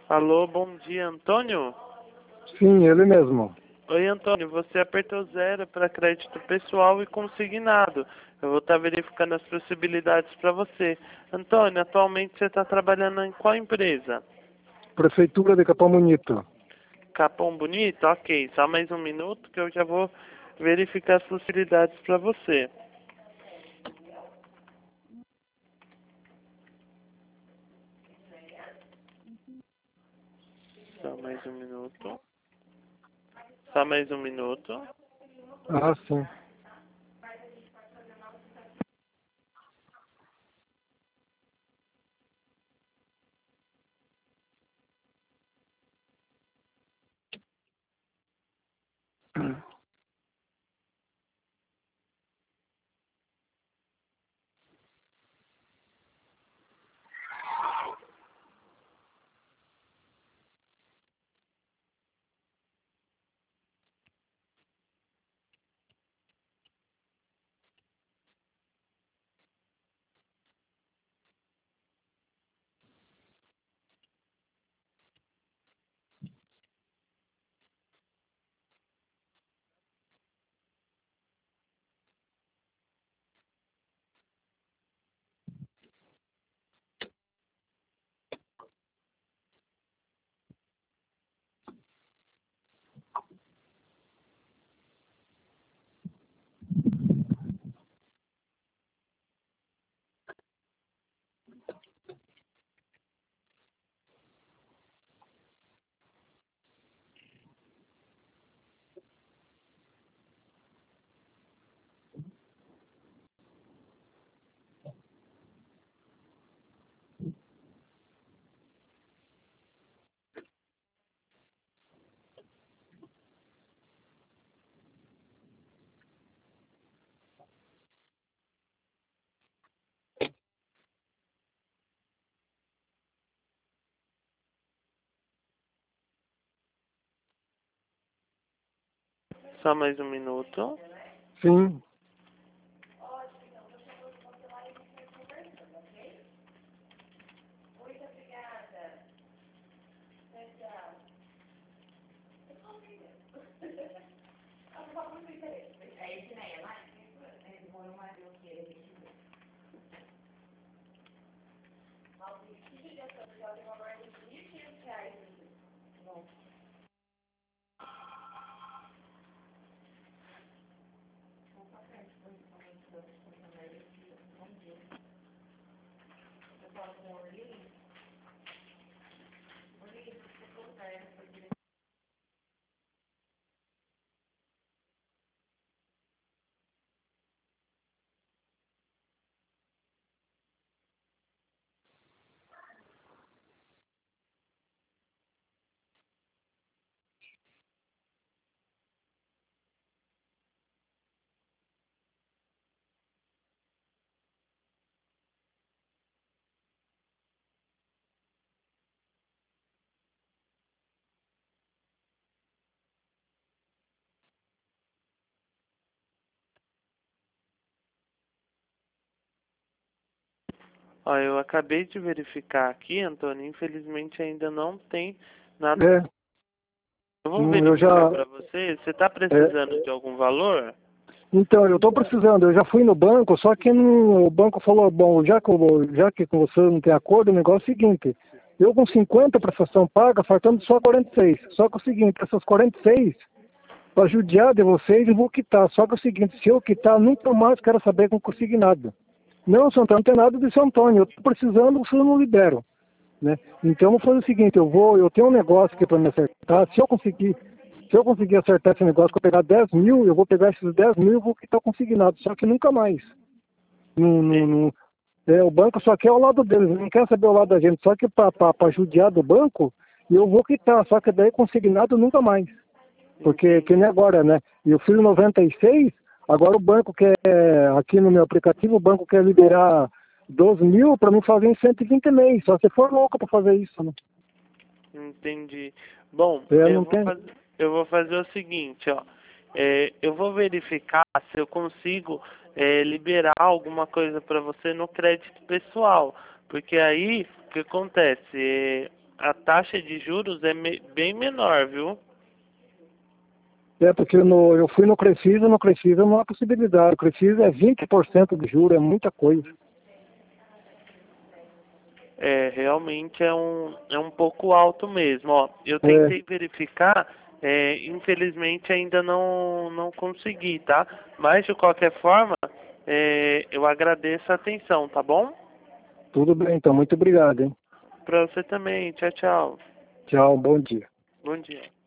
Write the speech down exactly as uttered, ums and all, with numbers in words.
Alô, bom dia, Antônio? Sim, ele mesmo. Oi, Antônio, você apertou zero para crédito pessoal e consignado. Eu vou estar verificando as possibilidades para você. Antônio, atualmente você está trabalhando em qual empresa? Prefeitura de Capão Bonito. Capão Bonito? Ok, só mais um minuto que eu já vou verificar as possibilidades para você. Só mais um minuto. Só mais um minuto. Ah, sim. Só mais um minuto. Sim. Ó, eu acabei de verificar aqui, Antônio, infelizmente ainda não tem nada. É, Eu vou hum, eu verificar já. para você. Você está É, precisando de algum valor? então, eu estou precisando. Eu já fui no banco, só que não- o banco falou: bom, já que, eu- já que com você não tem acordo, o negócio é o seguinte: eu com cinquenta prestação paga, faltando só quarenta e seis. Só que é o seguinte: essas quarenta e seis, para judiar de vocês, eu vou quitar. Só que é o seguinte: se eu quitar, nunca mais quero saber que eu consegui nada. Não, Santana, não tem nada de São Antônio. Eu estou precisando, vocês não liberam. Né? Então eu vou fazer o seguinte, eu vou, eu tenho um negócio aqui para me acertar, se eu conseguir, se eu conseguir acertar esse negócio, que eu pegar dez mil, eu vou pegar esses dez mil e vou quitar consignado, só que nunca mais. Não, não, Entendi. não, é, o banco só quer o lado deles, não quer saber o lado da gente, só que para judiar do banco, eu vou quitar, só que daí consignado nunca mais. Porque que Entendi. nem agora, né? E eu fiz noventa e seis, agora o banco quer, aqui no meu aplicativo, o banco quer liberar doze mil para mim fazer em cento e vinte mês. Só se for louco para fazer isso, né? Entendi. Bom, É, eu não vou tem. fazer, eu vou fazer o seguinte, ó. É, eu vou verificar se eu consigo é, liberar alguma coisa para você no crédito pessoal, porque aí o que acontece? É, a taxa de juros é me, bem menor, viu? É, porque no, eu fui no Crefisa, no Crefisa não há possibilidade. O Crefisa é vinte por cento de juros, é muita coisa. É, realmente é um, é um pouco alto mesmo. Ó, eu É, tentei verificar, é, infelizmente ainda não, não consegui, tá? Mas de qualquer forma, é, eu agradeço a atenção, tá bom? tudo bem, então. Muito obrigado, hein? Pra você também. Tchau, tchau. Tchau, bom dia. Bom dia.